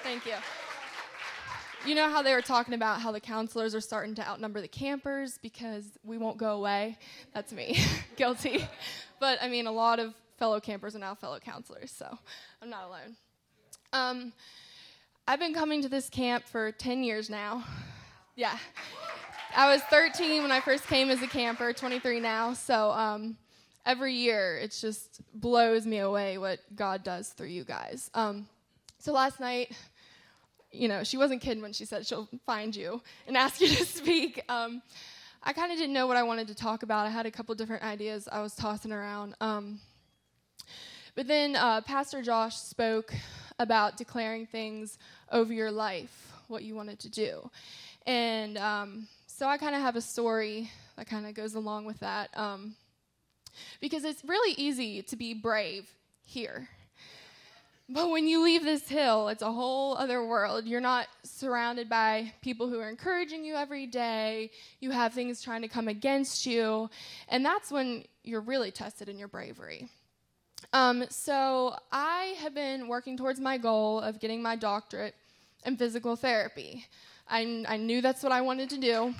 Thank you. You know how they were talking about how the counselors are starting to outnumber the campers because we won't go away? That's me. Guilty. But, I mean, a lot of fellow campers are now fellow counselors, so I'm not alone. I've been coming to this camp for 10 years now. Yeah. I was 13 when I first came as a camper, 23 now, so every year it just blows me away what God does through you guys. So last night, she wasn't kidding when she said she'll find you and ask you to speak. I kind of didn't know what I wanted to talk about. I had a couple different ideas I was tossing around. But then Pastor Josh spoke about declaring things over your life, what you wanted to do. And so I kind of have a story that kind of goes along with that. Because it's really easy to be brave here. But when you leave this hill, it's a whole other world. You're not surrounded by people who are encouraging you every day. You have things trying to come against you. And that's when you're really tested in your bravery. So I have been working towards my goal of getting my doctorate in physical therapy. I knew that's what I wanted to do.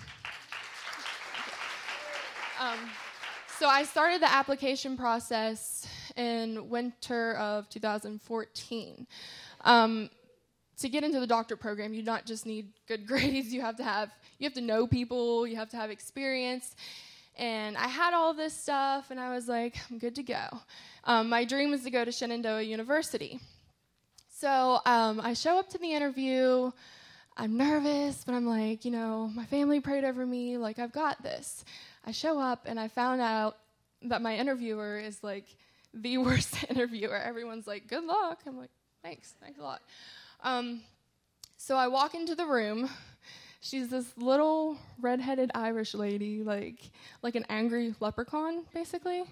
So I started the application process in winter of 2014. To get into the doctorate program, you not just need good grades, you have to know people, you have to have experience. And I had all this stuff, and I was like, I'm good to go. My dream was to go to Shenandoah University. So I show up to the interview. I'm nervous, but I'm like, my family prayed over me, like, I've got this. I show up, and I found out that my interviewer is, like, the worst interviewer. Everyone's like, good luck. I'm like, thanks a lot. So I walk into the room. She's this little redheaded Irish lady, like an angry leprechaun, basically.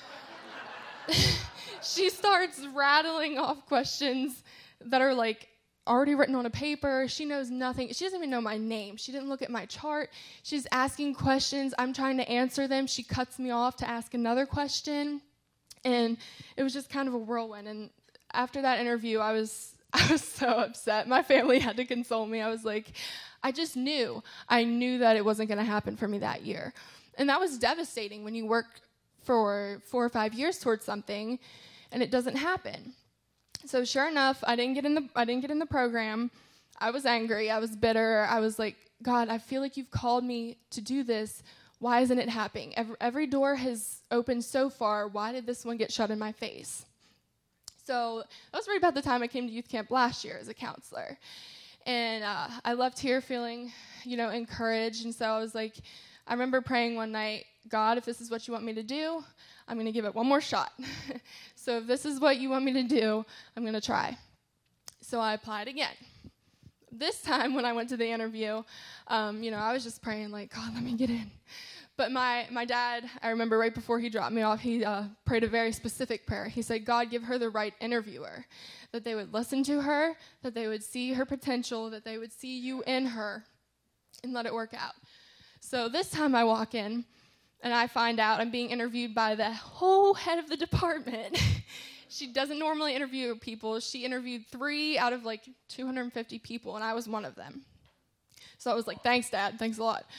She starts rattling off questions that are like already written on a paper. She knows nothing. She doesn't even know my name. She didn't look at my chart. She's asking questions. I'm trying to answer them. She cuts me off to ask another question. And it was just kind of a whirlwind. And after that interview, I was so upset. My family had to console me. I was like, I knew that it wasn't going to happen for me that year. And that was devastating when you work for 4 or 5 years towards something and it doesn't happen. So sure enough, I didn't get in the program. I was angry. I was bitter. I was like, God, I feel like you've called me to do this. Why isn't it happening? Every door has opened so far. Why did this one get shut in my face? So that was right about the time I came to youth camp last year as a counselor. And I left here feeling, encouraged. And so I was like, I remember praying one night, God, if this is what you want me to do, I'm going to give it one more shot. So if this is what you want me to do, I'm going to try. So I applied again. This time when I went to the interview, I was just praying like, God, let me get in. But my dad, I remember right before he dropped me off, he prayed a very specific prayer. He said, God, give her the right interviewer, that they would listen to her, that they would see her potential, that they would see you in her, and let it work out. So this time I walk in, and I find out I'm being interviewed by the whole head of the department. She doesn't normally interview people. She interviewed 3 out of 250 people, and I was one of them. So I was like, thanks, Dad. Thanks a lot.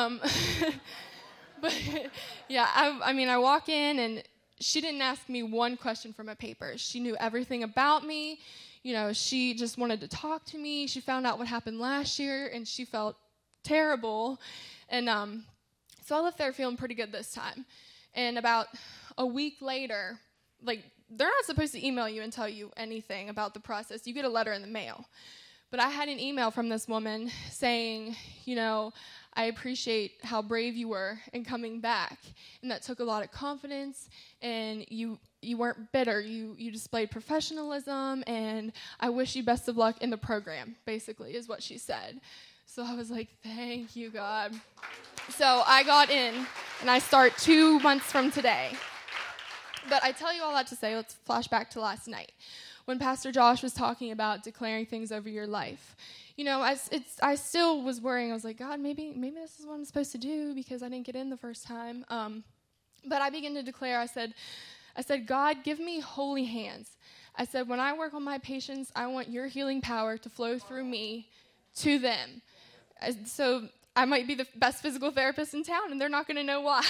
But, yeah, I walk in, and she didn't ask me one question from a paper. She knew everything about me. She just wanted to talk to me. She found out what happened last year, and she felt terrible. And so I left there feeling pretty good this time. And about a week later, they're not supposed to email you and tell you anything about the process. You get a letter in the mail. But I had an email from this woman saying, I appreciate how brave you were in coming back. And that took a lot of confidence, and you weren't bitter. You displayed professionalism, and I wish you best of luck in the program, basically, is what she said. So I was like, thank you, God. So I got in, and I start 2 months from today. But I tell you all that to say, let's flash back to last night when Pastor Josh was talking about declaring things over your life. I still was worrying. I was like, God, maybe this is what I'm supposed to do because I didn't get in the first time. But I began to declare, I said, God, give me holy hands I said, when I work on my patients, I want your healing power to flow through me to them. So I might be the best physical therapist in town, and they're not going to know why.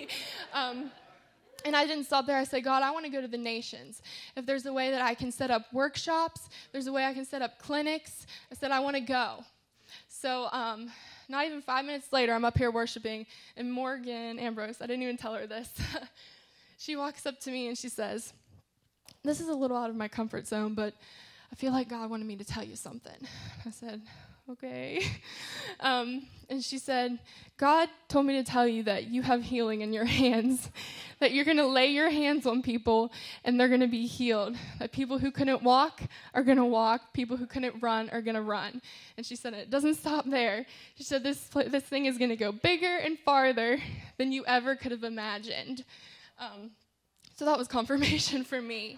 And I didn't stop there. I said, God, I want to go to the nations. If there's a way that I can set up workshops, there's a way I can set up clinics. I said, I want to go. So not even 5 minutes later, I'm up here worshiping, and Morgan Ambrose, I didn't even tell her this. She walks up to me and she says, this is a little out of my comfort zone, but I feel like God wanted me to tell you something. I said, okay. And she said, God told me to tell you that you have healing in your hands, that you're going to lay your hands on people and they're going to be healed, that people who couldn't walk are going to walk, people who couldn't run are going to run. And she said, it doesn't stop there. She said, this thing is going to go bigger and farther than you ever could have imagined. So that was confirmation for me.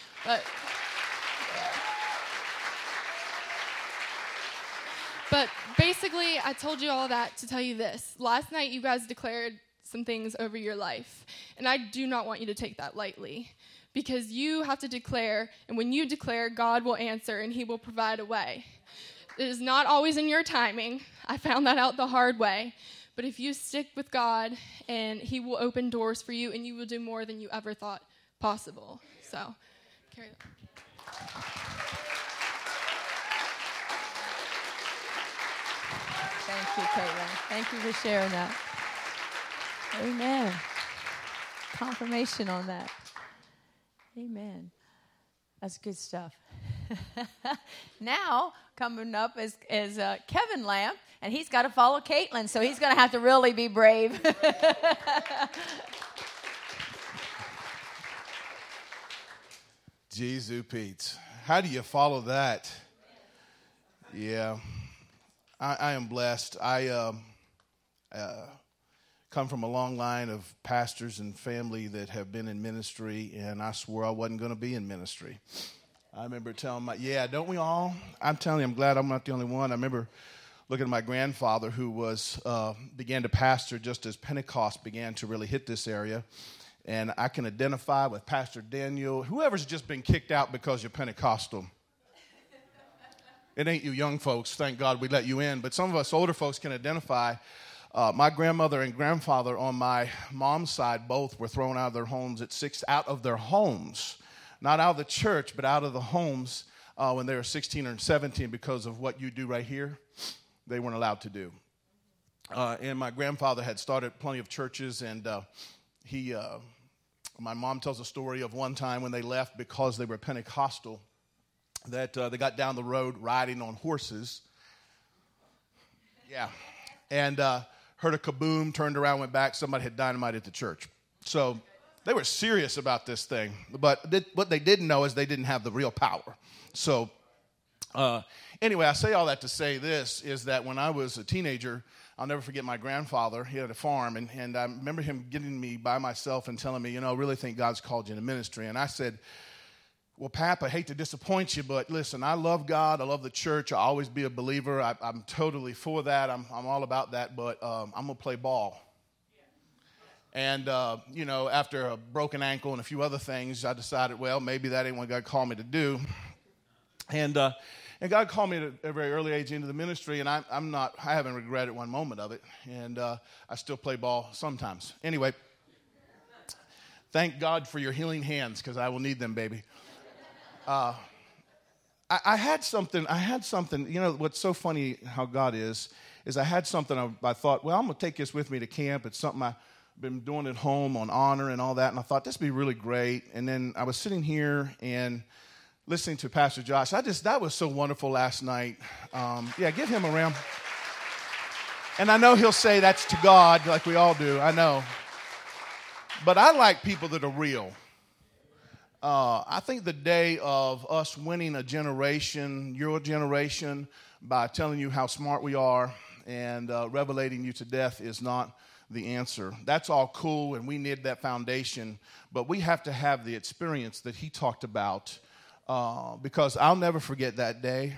But basically, I told you all that to tell you this. Last night, you guys declared some things over your life, and I do not want you to take that lightly, because you have to declare, and when you declare, God will answer, and he will provide a way. It is not always in your timing. I found that out the hard way. But if you stick with God, and he will open doors for you, and you will do more than you ever thought possible. So, carry that. Thank you, Caitlin. Thank you for sharing that. Amen. Confirmation on that. Amen. That's good stuff. Now, coming up is Kevin Lamb, and he's got to follow Caitlin, so he's going to have to really be brave. Jesu Pete. How do you follow that? Yeah. I am blessed. I come from a long line of pastors and family that have been in ministry, and I swore I wasn't going to be in ministry. I remember telling don't we all? I'm telling you, I'm glad I'm not the only one. I remember looking at my grandfather, who began to pastor just as Pentecost began to really hit this area. And I can identify with Pastor Daniel, whoever's just been kicked out because you're Pentecostal. It ain't you young folks, thank God we let you in. But some of us older folks can identify. My grandmother and grandfather on my mom's side both were thrown out of their homes at 6, out of their homes. Not out of the church, but out of the homes when they were 16 or 17 because of what you do right here. They weren't allowed to do. And my grandfather had started plenty of churches, and my mom tells a story of one time when they left because they were Pentecostal, that they got down the road riding on horses. Yeah. And heard a kaboom, turned around, went back. Somebody had dynamite at the church. So they were serious about this thing. But what they didn't know is they didn't have the real power. So anyway, I say all that to say this, is that when I was a teenager, I'll never forget my grandfather. He had a farm, and I remember him getting me by myself and telling me, I really think God's called you into ministry. And I said, well, Pap, I hate to disappoint you, but listen, I love God. I love the church. I'll always be a believer. I'm totally for that. I'm all about that, but I'm going to play ball. And, after a broken ankle and a few other things, I decided, well, maybe that ain't what God called me to do. And God called me at a very early age into the ministry, and I haven't regretted one moment of it. And I still play ball sometimes. Anyway, thank God for your healing hands, because I will need them, baby. I had something, what's so funny how God is I had something I thought, well, I'm going to take this with me to camp. It's something I've been doing at home on honor and all that, and I thought this would be really great. And then I was sitting here and listening to Pastor Josh. That was so wonderful last night. Give him a round. And I know he'll say that's to God, like we all do, I know. But I like people that are real. I think the day of us winning a generation, your generation, by telling you how smart we are and revelating you to death is not the answer. That's all cool, and we need that foundation, but we have to have the experience that he talked about, because I'll never forget that day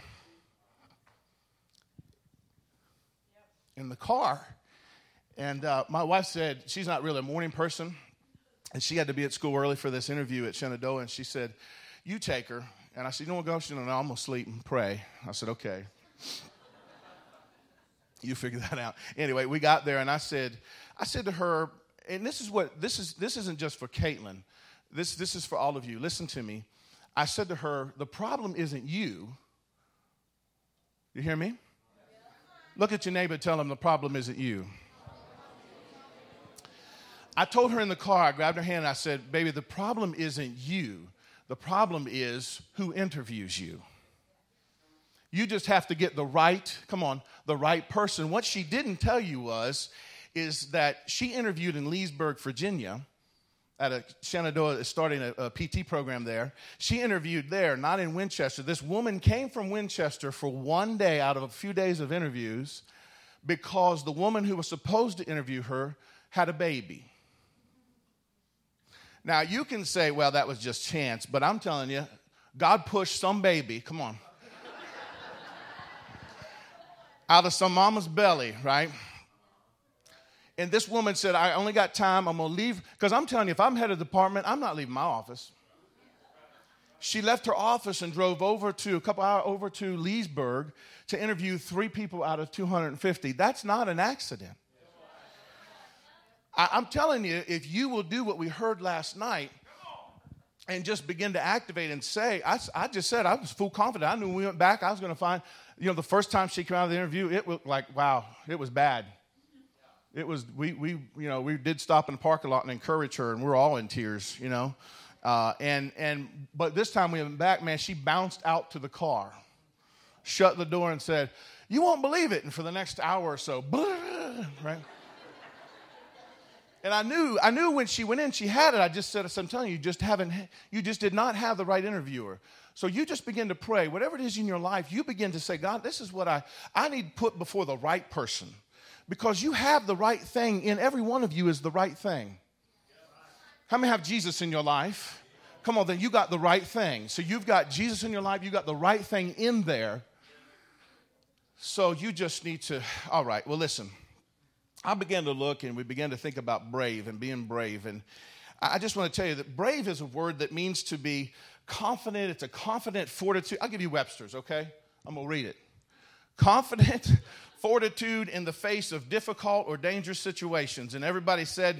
in the car. And my wife said she's not really a morning person, and she had to be at school early for this interview at Shenandoah, and she said, you take her. And I said, you don't want to go? She said, no, I'm going to sleep and pray. I said, okay. You figure that out. Anyway, we got there, and I said to her, and this isn't just for Caitlin. This is for all of you. Listen to me. I said to her, the problem isn't you. You hear me? Look at your neighbor, tell him the problem isn't you. I told her in the car, I grabbed her hand and I said, baby, the problem isn't you. The problem is who interviews you. You just have to get the right person. What she didn't tell you is that she interviewed in Leesburg, Virginia, at a Shenandoah, starting a PT program there. She interviewed there, not in Winchester. This woman came from Winchester for one day out of a few days of interviews because the woman who was supposed to interview her had a baby. Now, you can say, well, that was just chance, but I'm telling you, God pushed some baby, come on, out of some mama's belly, right? And this woman said, I only got time, I'm going to leave. Because I'm telling you, if I'm head of the department, I'm not leaving my office. She left her office and drove a couple hours over to Leesburg to interview 3 people out of 250. That's not an accident. I'm telling you, if you will do what we heard last night and just begin to activate and say, I just said I was full confident. I knew when we went back, I was going to find, the first time she came out of the interview, it was like, wow, it was bad. It was, we did stop in the parking lot and encourage her, and we were all in tears, but this time we went back, man, she bounced out to the car, shut the door and said, you won't believe it. And for the next hour or so, right? And I knew when she went in, she had it. I just said, I'm telling you, you just did not have the right interviewer. So you just begin to pray. Whatever it is in your life, you begin to say, God, this is what I need to put before the right person. Because you have the right thing in every one of you is the right thing. How many have Jesus in your life? Come on, then you got the right thing. So you've got Jesus in your life. You got the right thing in there. So you just need to, all right, well, listen. I began to look and we began to think about brave and being brave. And I just want to tell you that brave is a word that means to be confident. It's a confident fortitude. I'll give you Webster's, okay? I'm going to read it. Confident fortitude in the face of difficult or dangerous situations. And everybody said,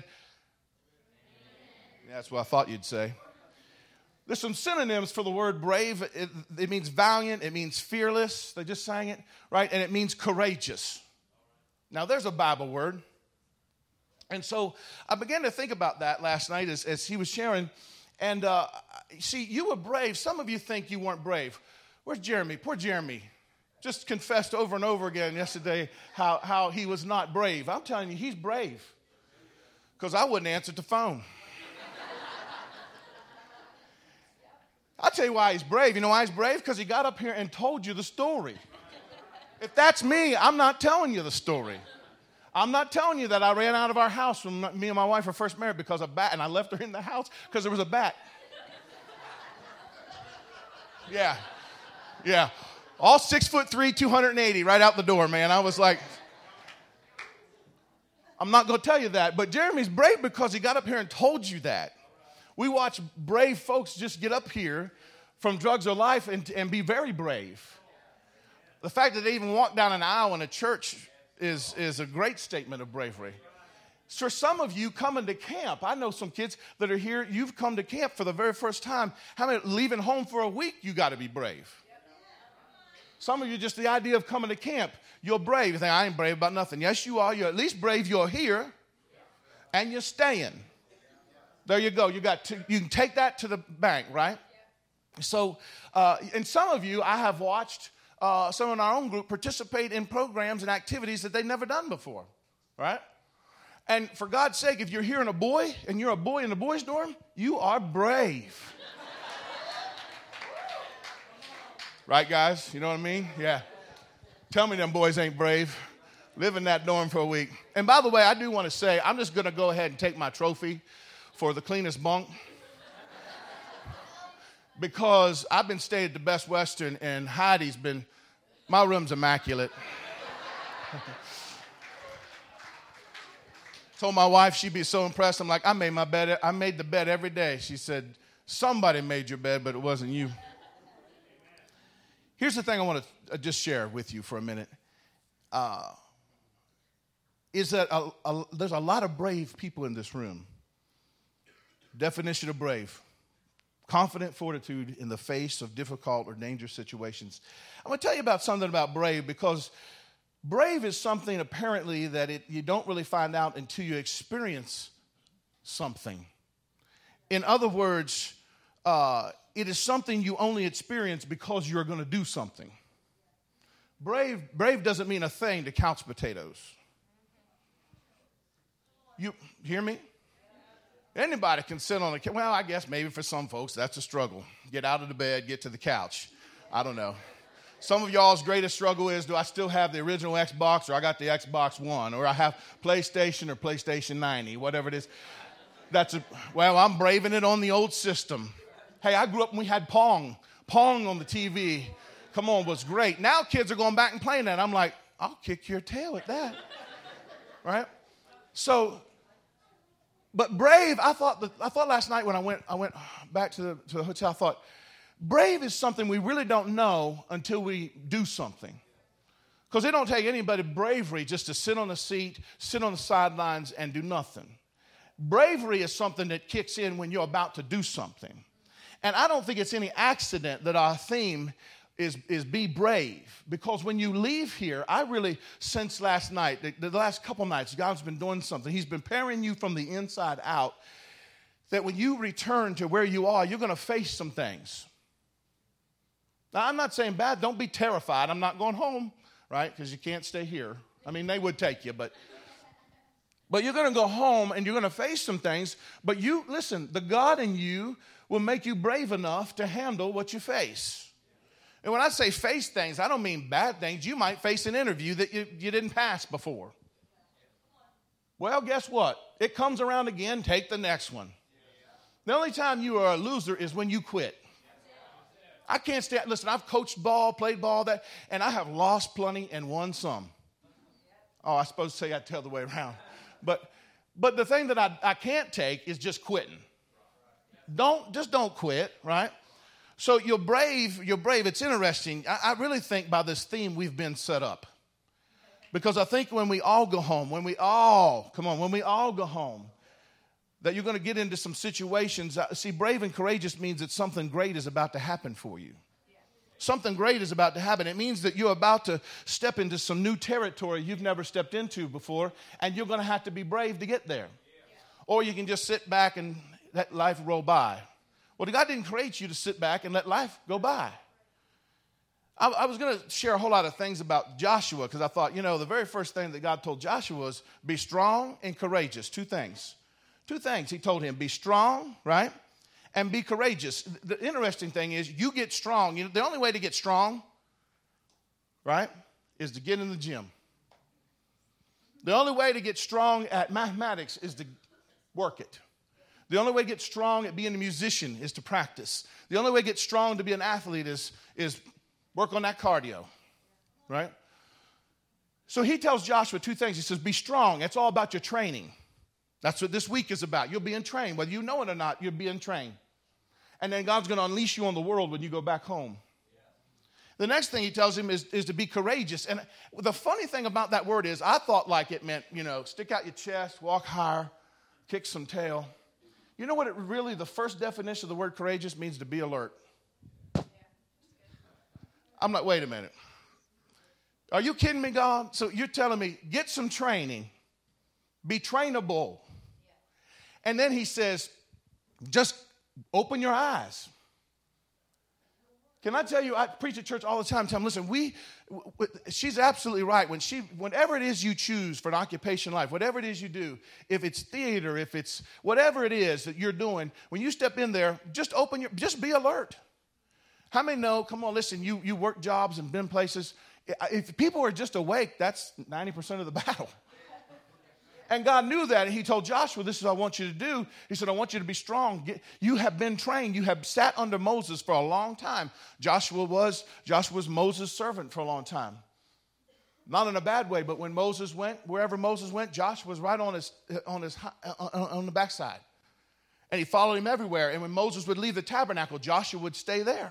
yeah, that's what I thought you'd say. There's some synonyms for the word brave. It means valiant. It means fearless. They just sang it, right? And it means courageous. Now, there's a Bible word. And so I began to think about that last night as he was sharing. And see, you were brave. Some of you think you weren't brave. Where's Jeremy? Poor Jeremy. Just confessed over and over again yesterday how he was not brave. I'm telling you, he's brave. Because I wouldn't answer the phone. I'll tell you why he's brave. You know why he's brave? Because he got up here and told you the story. If that's me, I'm not telling you the story. I'm not telling you that I ran out of our house when me and my wife were first married because of a bat, and I left her in the house because there was a bat. Yeah. All 6'3", 280 right out the door, man. I was like, I'm not going to tell you that. But Jeremy's brave because he got up here and told you that. We watch brave folks just get up here from drugs or life and be very brave. The fact that they even walk down an aisle in a church is a great statement of bravery. For some of you coming to camp, I know some kids that are here, you've come to camp for the very first time. How many leaving home for a week, you got to be brave. Some of you, just the idea of coming to camp, you're brave. You think, I ain't brave about nothing. Yes, you are. You're at least brave you're here and you're staying. There you go. You can take that to the bank, right? So, and some of you, I have watched some in our own group participate in programs and activities that they've never done before, right? And for God's sake, if you're hearing a boy and you're a boy in the boys' dorm, you are brave. Right, guys? You know what I mean? Yeah. Tell me them boys ain't brave. Live in that dorm for a week. And by the way, I do want to say, I'm just going to go ahead and take my trophy for the cleanest bunk. Because I've been staying at the Best Western, and Heidi's been, my room's immaculate. Told my wife she'd be so impressed. I'm like, I made the bed every day. She said, Somebody made your bed, but it wasn't you. Here's the thing I want to just share with you for a minute. Is that there's a lot of brave people in this room. Definition of brave: confident fortitude in the face of difficult or dangerous situations. I'm going to tell you about something about brave, because brave is something apparently that you don't really find out until you experience something. In other words, it is something you only experience because you're going to do something. Brave doesn't mean a thing to couch potatoes. You hear me? Anybody can sit on a couch. Well, I guess maybe for some folks that's a struggle. Get out of the bed, get to the couch. I don't know. Some of y'all's greatest struggle is, do I still have the original Xbox, or I got the Xbox One, or I have PlayStation or PlayStation 90, whatever it is. Well, I'm braving it on the old system. Hey, I grew up when we had Pong. Pong on the TV. Come on, was great. Now kids are going back and playing that. I'm like, I'll kick your tail at that. Right? So, but brave, I thought last night when I went back to the hotel, I thought, brave is something we really don't know until we do something. Because it don't take anybody bravery just to sit on a seat, sit on the sidelines, and do nothing. Bravery is something that kicks in when you're about to do something. And I don't think it's any accident that our theme is be brave. Because when you leave here, I really sense last night, the last couple nights, God's been doing something. He's been preparing you from the inside out, that when you return to where you are, you're going to face some things. Now, I'm not saying bad. Don't be terrified. I'm not going home, right? Because you can't stay here. I mean, they would take you, but you're going to go home and you're going to face some things. But listen, the God in you will make you brave enough to handle what you face. And when I say face things, I don't mean bad things. You might face an interview that you didn't pass before. Well, guess what? It comes around again. Take the next one. The only time you are a loser is when you quit. I can't stand. Listen, I've coached ball, played ball, and I have lost plenty and won some. Oh, I suppose to say I'd tell the way around. But the thing that I can't take is just quitting. Don't quit, right? So you're brave. It's interesting. I really think by this theme we've been set up. Because I think when we all go home, when we all go home, that you're going to get into some situations. See, brave and courageous means that something great is about to happen for you. Something great is about to happen. It means that you're about to step into some new territory you've never stepped into before, and you're going to have to be brave to get there. Or you can just sit back and let life roll by. Well, God didn't create you to sit back and let life go by. I was going to share a whole lot of things about Joshua, because I thought, the very first thing that God told Joshua was be strong and courageous. Two things he told him: be strong, right? And be courageous. The interesting thing is you get strong. The only way to get strong, right, is to get in the gym. The only way to get strong at mathematics is to work it. The only way to get strong at being a musician is to practice. The only way to get strong to be an athlete is work on that cardio, right? So he tells Joshua two things. He says, be strong. It's all about your training. That's what this week is about. You're being trained. Whether you know it or not, you're being trained. And then God's going to unleash you on the world when you go back home. The next thing he tells him is to be courageous. And the funny thing about that word is I thought like it meant, stick out your chest, walk higher, kick some tail. You know what the first definition of the word courageous means? To be alert. I'm like, wait a minute. Are you kidding me, God? So you're telling me, get some training, be trainable. And then he says, just open your eyes. Can I tell you, I preach at church all the time. Tell them, listen, she's absolutely right. Whenever it is you choose for an occupation life, whatever it is you do, if it's theater, if it's whatever it is that you're doing, when you step in there, just be alert. How many know, come on, listen, you work jobs and been places. If people are just awake, that's 90% of the battle. And God knew that, and he told Joshua, this is what I want you to do. He said, I want you to be strong. You have been trained. You have sat under Moses for a long time. Joshua was Moses' servant for a long time. Not in a bad way, but when Moses went, wherever Moses went, Joshua was right on the backside. And he followed him everywhere. And when Moses would leave the tabernacle, Joshua would stay there.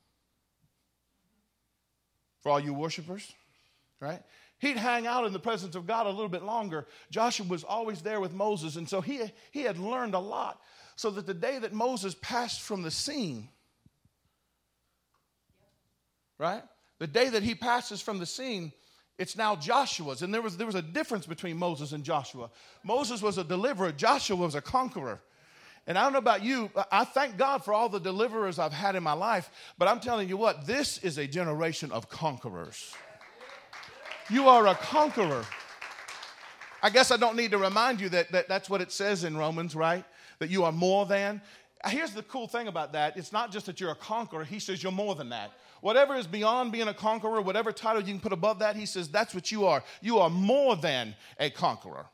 For all you worshipers, right? He'd hang out in the presence of God a little bit longer. Joshua was always there with Moses. And so he had learned a lot. So that the day that Moses passed from the scene, right? The day that he passes from the scene, it's now Joshua's. And there was a difference between Moses and Joshua. Moses was a deliverer. Joshua was a conqueror. And I don't know about you, I thank God for all the deliverers I've had in my life. But I'm telling you what, this is a generation of conquerors. You are a conqueror. I guess I don't need to remind you that that's what it says in Romans, right? That you are more than. Here's the cool thing about that. It's not just that you're a conqueror. He says you're more than that. Whatever is beyond being a conqueror, whatever title you can put above that, he says that's what you are. You are more than a conqueror.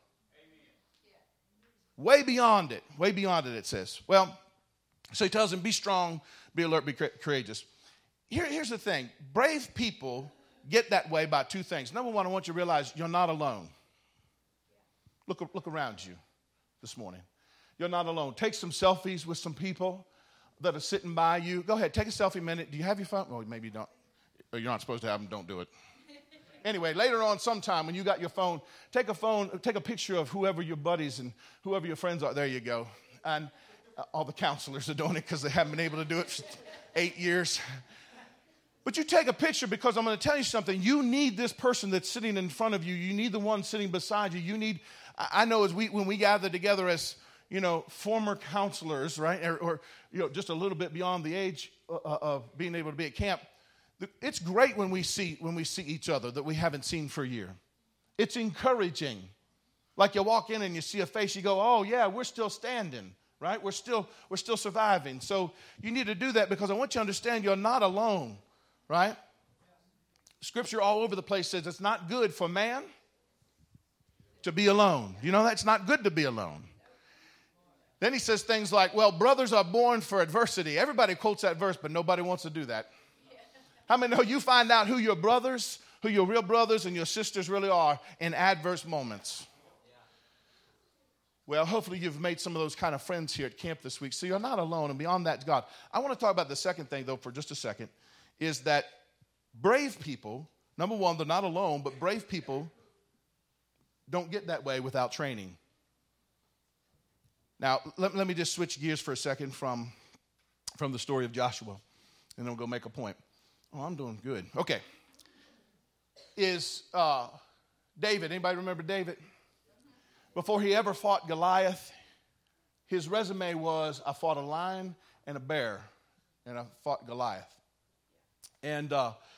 Way beyond it. Way beyond it, it says. Well, so he tells him, be strong, be alert, be courageous. Here's the thing. Brave people get that way by two things. Number one, I want you to realize you're not alone. Look around you this morning. You're not alone. Take some selfies with some people that are sitting by you. Go ahead, take a selfie minute. Do you have your phone? Well, maybe you don't. Or you're not supposed to have them. Don't do it. Anyway, later on sometime when you got your phone, take a picture of whoever your buddies and whoever your friends are. There you go. And all the counselors are doing it because they haven't been able to do it for 8 years. But you take a picture because I'm going to tell you something. You need this person that's sitting in front of you. You need the one sitting beside you. You need, I know when we gather together as, former counselors, right? Or just a little bit beyond the age of being able to be at camp. It's great when we see each other that we haven't seen for a year. It's encouraging. Like you walk in and you see a face, you go, oh yeah, we're still standing, right? We're still surviving. So you need to do that because I want you to understand you're not alone, right? Scripture all over the place says it's not good for man to be alone. You know that's not good to be alone. Then he says things like, well, brothers are born for adversity. Everybody quotes that verse, but nobody wants to do that. How many know you find out who your brothers, who your real brothers and your sisters really are in adverse moments? Well, hopefully you've made some of those kind of friends here at camp this week. So you're not alone, and beyond that, God. I want to talk about the second thing, though, for just a second, is that brave people, number one, they're not alone, but brave people don't get that way without training. Now, let me just switch gears for a second from the story of Joshua, and then we'll go make a point. Oh, I'm doing good. Okay. Is David, anybody remember David? Before he ever fought Goliath, his resume was, I fought a lion and a bear, and I fought Goliath. And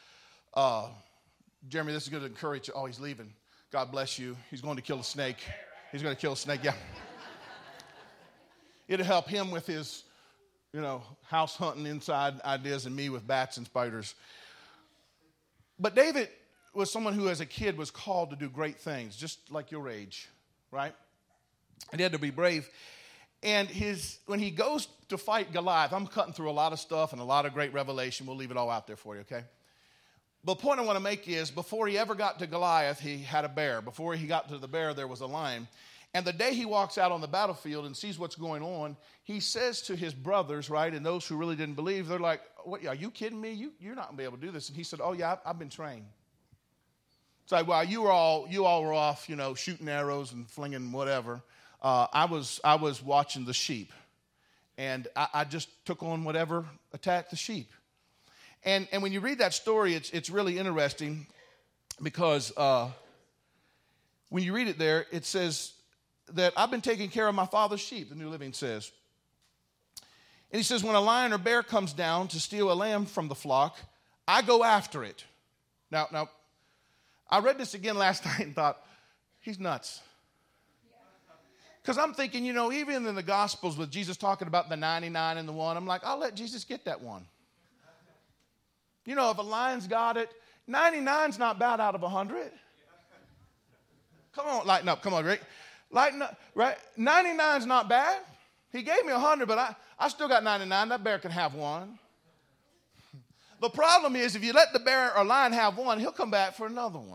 Jeremy, this is going to encourage you. Oh, he's leaving. God bless you. He's going to kill a snake. He's going to kill a snake, yeah. It'll help him with his, house hunting inside ideas and me with bats and spiders. But David was someone who as a kid was called to do great things, just like your age, right? And he had to be brave. And when he goes to fight Goliath, I'm cutting through a lot of stuff and a lot of great revelation. We'll leave it all out there for you, okay? But the point I want to make is before he ever got to Goliath, he had a bear. Before he got to the bear, there was a lion. And the day he walks out on the battlefield and sees what's going on, he says to his brothers, right, and those who really didn't believe, they're like, "What? Are you kidding me? You're not going to be able to do this." And he said, "Oh, yeah, I've been trained." It's like, while you all were off, shooting arrows and flinging whatever, I was watching the sheep. And I just took on whatever attacked the sheep. And when you read that story, it's really interesting because when you read it there, it says that I've been taking care of my father's sheep, the New Living says. And he says, when a lion or bear comes down to steal a lamb from the flock, I go after it. Now, I read this again last night and thought, he's nuts. Because I'm thinking, even in the Gospels with Jesus talking about the 99 and the one, I'm like, I'll let Jesus get that one. If a lion's got it, 99's not bad out of 100. Come on, lighten up. Come on, Rick. Lighten up, right? 99's not bad. He gave me 100, but I still got 99. That bear can have one. The problem is if you let the bear or lion have one, he'll come back for another one.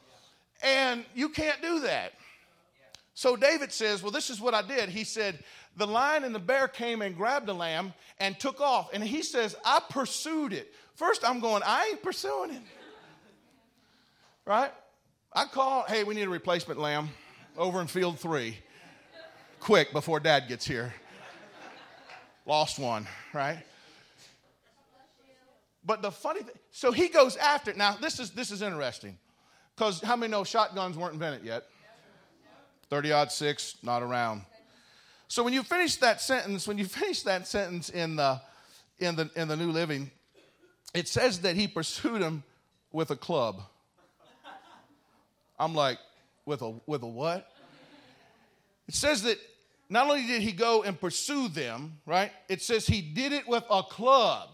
And you can't do that. So David says, well, this is what I did. He said, the lion and the bear came and grabbed the lamb and took off. And he says, I pursued it. First, I'm going, I ain't pursuing it. Right? I call, hey, we need a replacement lamb over in field 3. Quick, before Dad gets here. Lost one, right? But the funny thing, so he goes after it. Now, this is interesting. Because how many know shotguns weren't invented yet? 30-6, not around. So when you finish that sentence in the New Living, it says that he pursued him with a club. I'm like, with a what? It says that not only did he go and pursue them, right? It says he did it with a club.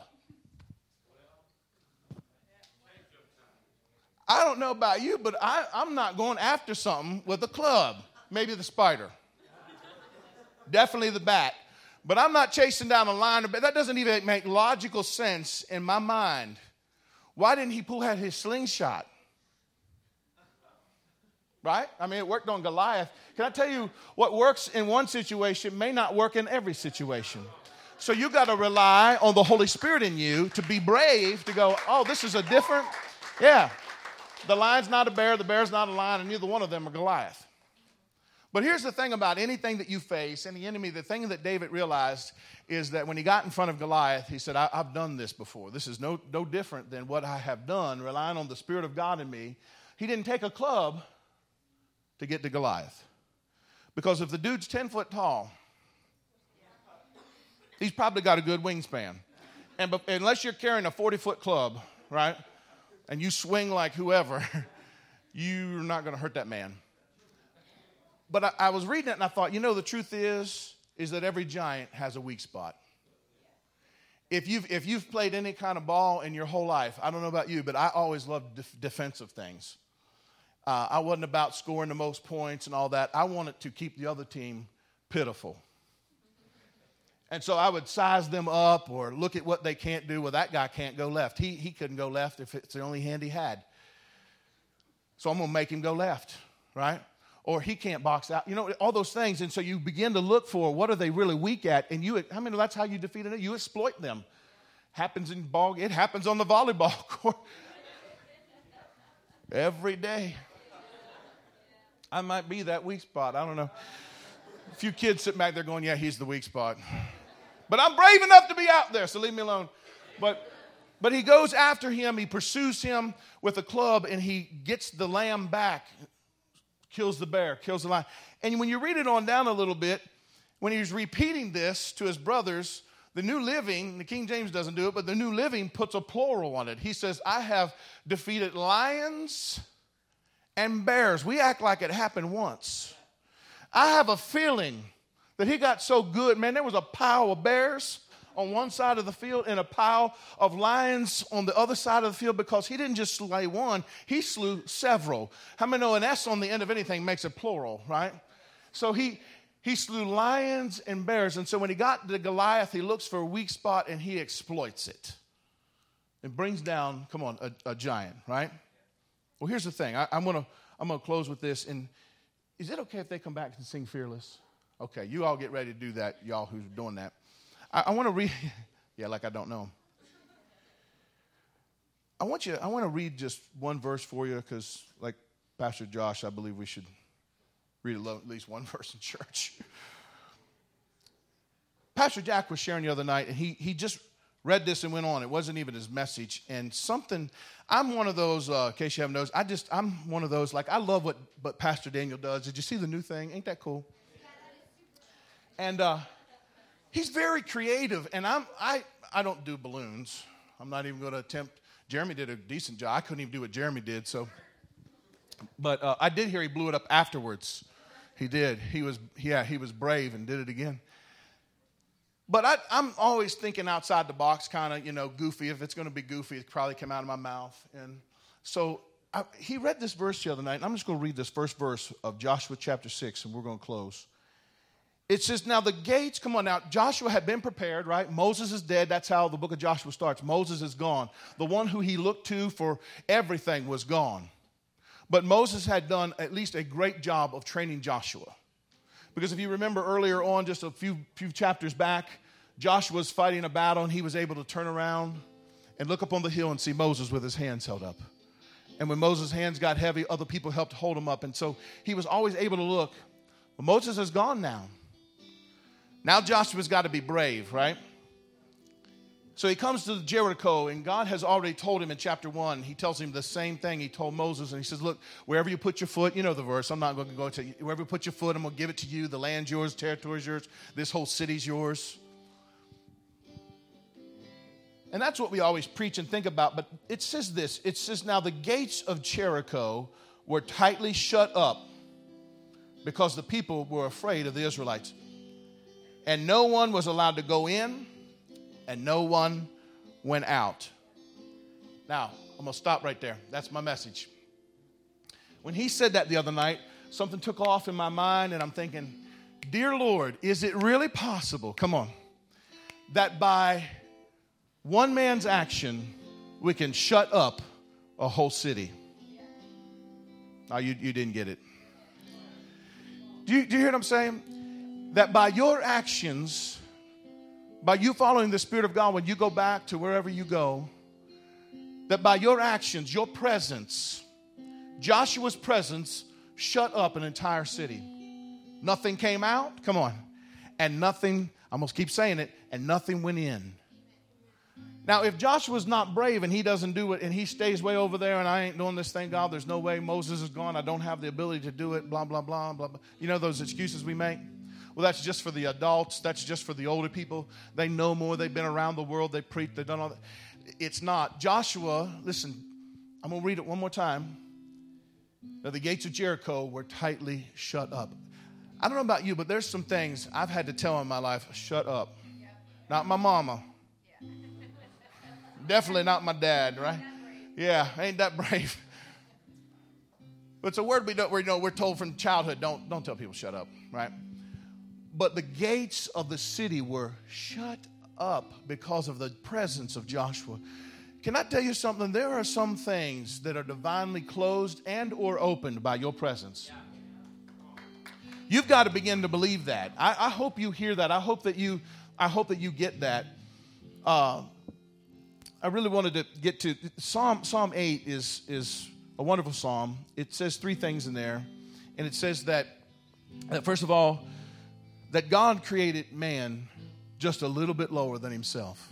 I don't know about you, but I'm not going after something with a club. Maybe the spider. Definitely the bat. But I'm not chasing down a lion. That doesn't even make logical sense in my mind. Why didn't he pull out his slingshot? Right? I mean, it worked on Goliath. Can I tell you, what works in one situation may not work in every situation. So you got to rely on the Holy Spirit in you to be brave, to go, oh, this is a different, yeah. The lion's not a bear, the bear's not a lion, and neither one of them are Goliath. But here's the thing about anything that you face, any enemy, the thing that David realized is that when he got in front of Goliath, he said, I've done this before. This is no different than what I have done, relying on the Spirit of God in me. He didn't take a club to get to Goliath. Because if the dude's 10 foot tall, he's probably got a good wingspan. And unless you're carrying a 40-foot club, right, and you swing like whoever, you're not going to hurt that man. But I was reading it and I thought, the truth is that every giant has a weak spot. If you've played any kind of ball in your whole life, I don't know about you, but I always loved defensive things. I wasn't about scoring the most points and all that. I wanted to keep the other team pitiful. And so I would size them up or look at what they can't do. Well, that guy can't go left. He couldn't go left if it's the only hand he had. So I'm going to make him go left, right? Or he can't box out. All those things. And so you begin to look for what are they really weak at. And that's how you defeat it. You exploit them. It happens on the volleyball court. Every day. I might be that weak spot. I don't know. A few kids sitting back there going, yeah, he's the weak spot. But I'm brave enough to be out there, so leave me alone. But he goes after him. He pursues him with a club, and he gets the lamb back, kills the bear, kills the lion. And when you read it on down a little bit, when he's repeating this to his brothers, the New Living, the King James doesn't do it, but the New Living puts a plural on it. He says, I have defeated lions and bears. We act like it happened once. I have a feeling that he got so good. Man, there was a pile of bears on one side of the field and a pile of lions on the other side of the field because he didn't just slay one, he slew several. How many know an S on the end of anything makes it plural, right? So he slew lions and bears. And so when he got to Goliath, he looks for a weak spot and he exploits it. And brings down, a giant, right? Well, here's the thing. I'm gonna close with this. And is it okay if they come back and sing Fearless? Okay, you all get ready to do that, y'all who's doing that. I want to read, yeah, like I don't know. I want to read just one verse for you because, like Pastor Josh, I believe we should read at least one verse in church. Pastor Jack was sharing the other night, and he just read this and went on. It wasn't even his message. And I'm one of those, in case you haven't noticed, I'm one of those, like I love what Pastor Daniel does. Did you see the new thing? Ain't that cool? And he's very creative, and I don't do balloons. I'm not even going to attempt. Jeremy did a decent job. I couldn't even do what Jeremy did. But I did hear he blew it up afterwards. He did. He was brave and did it again. But I'm always thinking outside the box, kind of, goofy. If it's going to be goofy, it probably come out of my mouth. And so he read this verse the other night, and I'm just going to read this first verse of Joshua chapter 6, and we're going to close. It says, now the gates, now Joshua had been prepared, right? Moses is dead. That's how the book of Joshua starts. Moses is gone. The one who he looked to for everything was gone. But Moses had done at least a great job of training Joshua. Because if you remember earlier on, just a few chapters back, Joshua was fighting a battle, and he was able to turn around and look up on the hill and see Moses with his hands held up. And when Moses' hands got heavy, other people helped hold him up. And so he was always able to look. Well, Moses is gone now. Now Joshua's got to be brave, right? So he comes to Jericho, and God has already told him in chapter 1. He tells him the same thing he told Moses. And he says, look, wherever you put your foot, you know the verse. I'm not going to go to you. Wherever you put your foot, I'm going to give it to you. The land's yours, territory's yours. This whole city's yours. And that's what we always preach and think about. But it says this. It says, now the gates of Jericho were tightly shut up because the people were afraid of the Israelites. And no one was allowed to go in, and no one went out. Now, I'm going to stop right there. That's my message. When he said that the other night, something took off in my mind, and I'm thinking, dear Lord, is it really possible, come on, that by one man's action, we can shut up a whole city? Oh, you didn't get it. Do you hear what I'm saying? That by your actions, by you following the Spirit of God, when you go back to wherever you go, that by your actions, your presence, Joshua's presence, shut up an entire city. Nothing came out, come on, and nothing, I'm going to keep saying it, and nothing went in. Now, if Joshua's not brave and he doesn't do it and he stays way over there and I ain't doing this thing, God, there's no way, Moses is gone, I don't have the ability to do it, blah, blah, blah, blah, blah. You know those excuses we make? Well, that's just for the adults. That's just for the older people. They know more. They've been around the world. They preach. They've done all that. It's not. Joshua, listen, I'm going to read it one more time. Now, the gates of Jericho were tightly shut up. I don't know about you, but there's some things I've had to tell in my life, shut up. Yeah. Not my mama. Yeah. Definitely not my dad, right? Yeah, ain't that brave. But it's a word we're told from childhood, don't tell people shut up, right? But the gates of the city were shut up because of the presence of Joshua. Can I tell you something? There are some things that are divinely closed and or opened by your presence. You've got to begin to believe that. I hope you hear that. I hope that you get that. I really wanted to get to Psalm 8 is a wonderful psalm. It says three things in there. And it says that first of all, that God created man just a little bit lower than himself.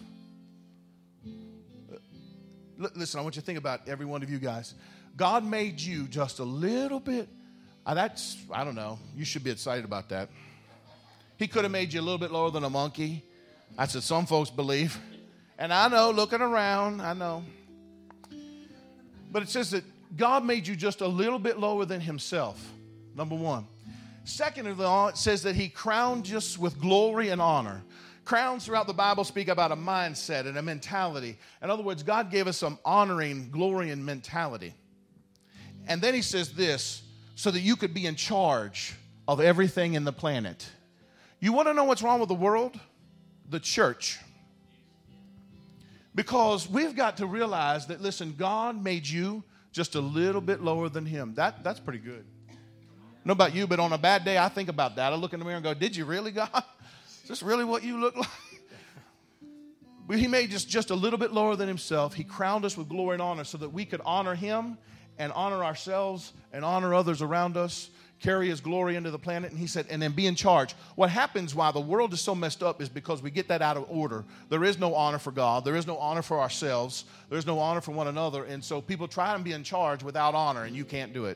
Listen, I want you to think about every one of you guys. God made you just a little bit. I don't know. You should be excited about that. He could have made you a little bit lower than a monkey. That's what some folks believe. And I know, looking around, I know. But it says that God made you just a little bit lower than himself, number one. Second of all, it says that he crowned us with glory and honor. Crowns throughout the Bible speak about a mindset and a mentality. In other words, God gave us some honoring, glory, and mentality. And then he says this, so that you could be in charge of everything in the planet. You want to know what's wrong with the world? The church. Because we've got to realize that, listen, God made you just a little bit lower than him. That's pretty good. I don't know about you, but on a bad day, I think about that. I look in the mirror and go, did you really, God? Is this really what you look like? But he made us just a little bit lower than himself. He crowned us with glory and honor so that we could honor him and honor ourselves and honor others around us, carry his glory into the planet. And he said, and then be in charge. What happens while the world is so messed up is because we get that out of order. There is no honor for God. There is no honor for ourselves. There's no honor for one another. And so people try and be in charge without honor, and you can't do it.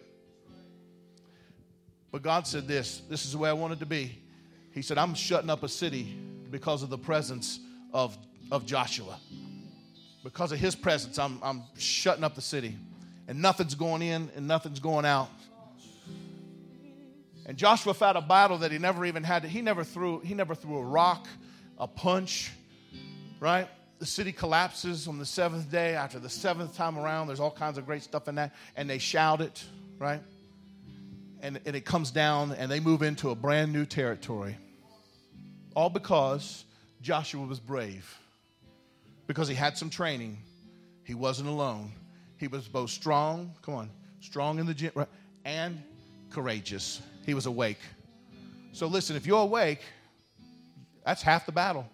But God said this is the way I want it to be. He said, I'm shutting up a city because of the presence of Joshua. Because of his presence, I'm shutting up the city. And nothing's going in and nothing's going out. And Joshua fought a battle that he never even had. He never threw a rock, a punch, right? The city collapses on the seventh day. After the seventh time around, there's all kinds of great stuff in that. And they shout it, right? And it comes down and they move into a brand new territory. All because Joshua was brave. Because he had some training. He wasn't alone. He was both strong, strong in the gym, right, and courageous. He was awake. So listen, if you're awake, that's half the battle.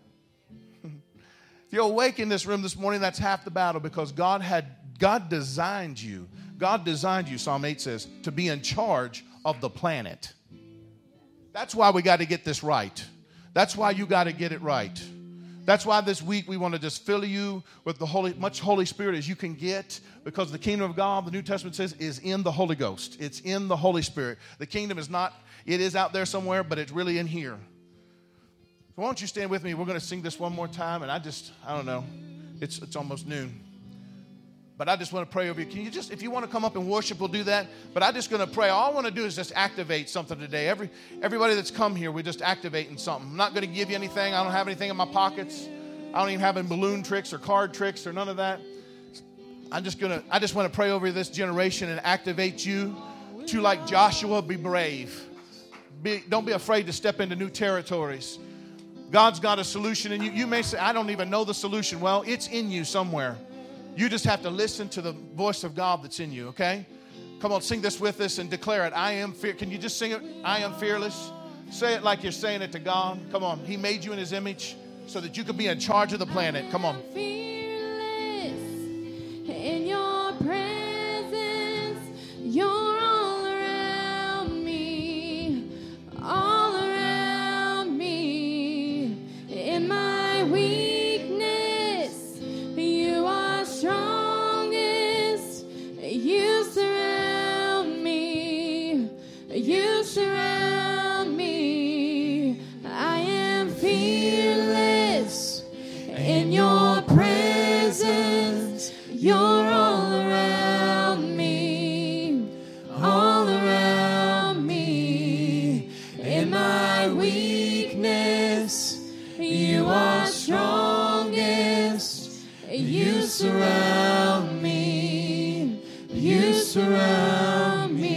If you're awake in this room this morning, that's half the battle, because God designed you. God designed you, Psalm 8 says, to be in charge of the planet. That's why we got to get this right. That's why you got to get it right. That's why this week we want to just fill you with the much Holy Spirit as you can get, because the kingdom of God, the New Testament says, is in the Holy Ghost. It's in the Holy Spirit. The kingdom is not, it is out there somewhere, but it's really in here. So why don't you stand with me? We're going to sing this one more time, and I don't know. It's almost noon. But I just want to pray over you. Can you just, if you want to come up and worship, we'll do that. But I'm just going to pray. All I want to do is just activate something today. Everybody that's come here, we're just activating something. I'm not going to give you anything. I don't have anything in my pockets. I don't even have any balloon tricks or card tricks or none of that. I just want to pray over this generation and activate you to, like Joshua, be brave. Don't be afraid to step into new territories. God's got a solution, and you may say, I don't even know the solution. Well, it's in you somewhere. You just have to listen to the voice of God that's in you, okay? Come on, sing this with us and declare it. I am fear. Can you just sing it? I am fearless. Say it like you're saying it to God. Come on. He made you in his image so that you could be in charge of the planet. Come on. Fearless in your presence. You're all around me. All around me. In my weakness, you are strongest. You surround me. You surround me. I am fearless in your presence. You're all around me. All around me. In my weakness, you are strongest. You surround me. You surround me.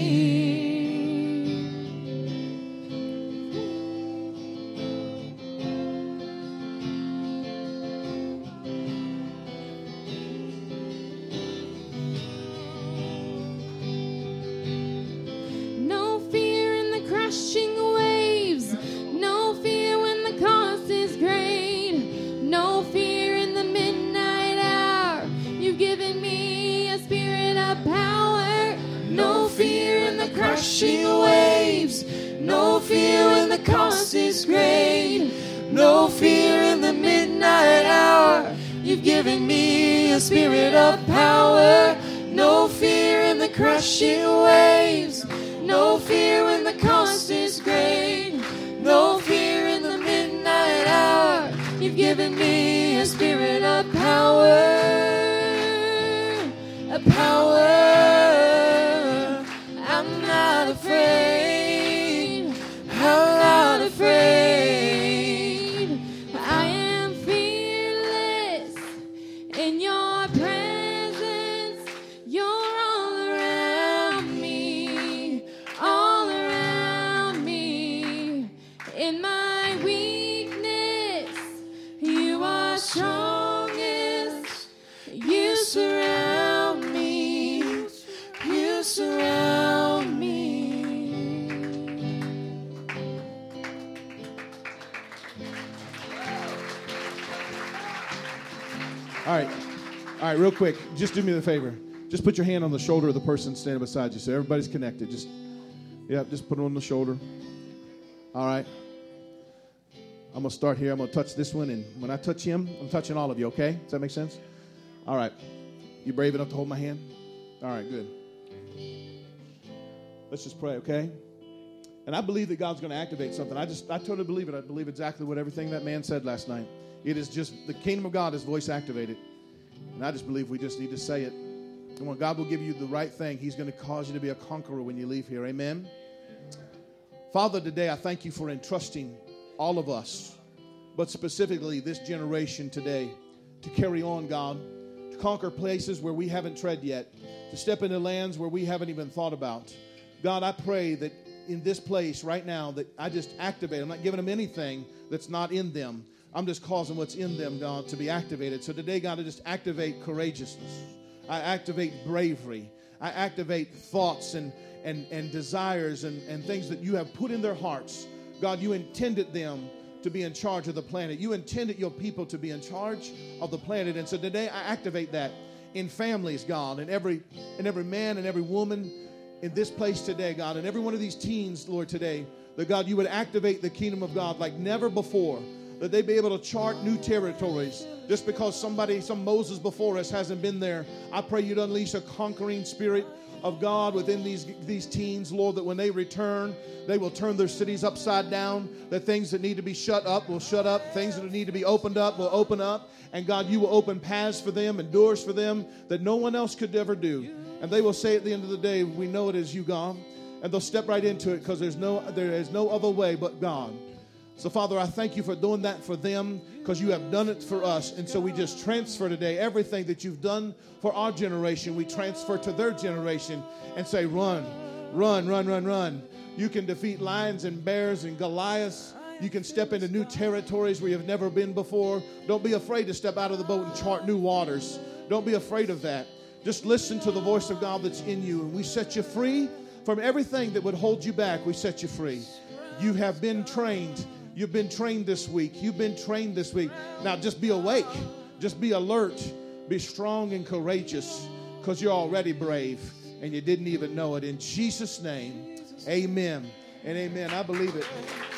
No fear in the crashing waves. No fear when the cost is great. No fear in the midnight hour. You've given me a spirit of power. No fear in the crashing waves. No fear when the cost is great. No fear in the midnight hour. You've given me a spirit of power. No fear in the crashing waves. No fear when the cost is great. No fear in the midnight hour. You've given me a spirit of power. A power. I'm not afraid. I'm not afraid. I am fearless in your presence. You're all around me. All around me. In my weakness, you are strongest. You surround me. You surround me. All right, real quick. Just do me the favor. Just put your hand on the shoulder of the person standing beside you so everybody's connected. Just put it on the shoulder. All right. I'm going to start here. I'm going to touch this one, and when I touch him, I'm touching all of you, okay? Does that make sense? All right. You brave enough to hold my hand? All right, good. Let's just pray, okay? And I believe that God's going to activate something. I totally believe it. I believe exactly what everything that man said last night. It is just, the kingdom of God is voice activated. And I just believe we just need to say it. And when God will give you the right thing, he's going to cause you to be a conqueror when you leave here. Amen? Father, today I thank you for entrusting all of us, but specifically this generation today, to carry on, God, to conquer places where we haven't tread yet, to step into lands where we haven't even thought about. God, I pray that in this place right now that I just activate. I'm not giving them anything that's not in them. I'm just causing what's in them, God, to be activated. So today, God, I just activate courageousness. I activate bravery. I activate thoughts and desires and things that you have put in their hearts God, you intended them to be in charge of the planet. You intended your people to be in charge of the planet. And so today I activate that in families, God, and every man and every woman in this place today, God, and every one of these teens, Lord, today, that God, you would activate the kingdom of God like never before, that they be able to chart new territories. Just because some Moses before us hasn't been there, I pray you'd unleash a conquering spirit of God within these teens, Lord, that when they return, they will turn their cities upside down, that things that need to be shut up will shut up, things that need to be opened up will open up, and God, you will open paths for them and doors for them that no one else could ever do. And they will say at the end of the day, we know it is you, God, and they'll step right into it because there is no other way but God. So, Father, I thank you for doing that for them because you have done it for us. And so we just transfer today everything that you've done for our generation. We transfer to their generation and say, run, run, run, run, run. You can defeat lions and bears and Goliaths. You can step into new territories where you've never been before. Don't be afraid to step out of the boat and chart new waters. Don't be afraid of that. Just listen to the voice of God that's in you. And we set you free from everything that would hold you back. We set you free. You have been trained. You've been trained this week. You've been trained this week. Now just be awake. Just be alert. Be strong and courageous because you're already brave and you didn't even know it. In Jesus' name, amen and amen. I believe it.